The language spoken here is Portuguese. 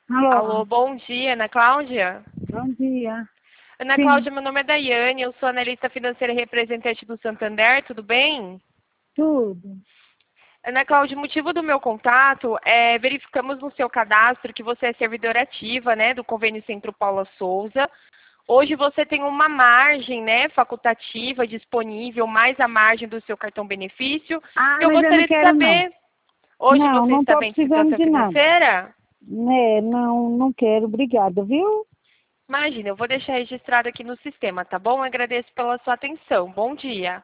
Alô, Alô, bom dia, Ana Cláudia? bom dia. Ana Sim, Cláudia, meu nome é Daiane, eu sou analista financeira e representante do Santander, tudo bem? tudo. Ana Cláudia, o motivo do meu contato é verificamos no seu cadastro que você é servidora ativa, né, do Convênio Centro Paula Souza. Hoje você tem uma margem, né, facultativa disponível, mais a margem do seu cartão benefício. Ah, Eu mas eu não gostaria de quero não. saber, hoje Não, você não está estou bem de precisando situação de nada. financeira? Não, não quero. Obrigada, viu? Imagina, eu vou deixar registrado aqui no sistema, tá bom? Eu agradeço pela sua atenção. Bom dia.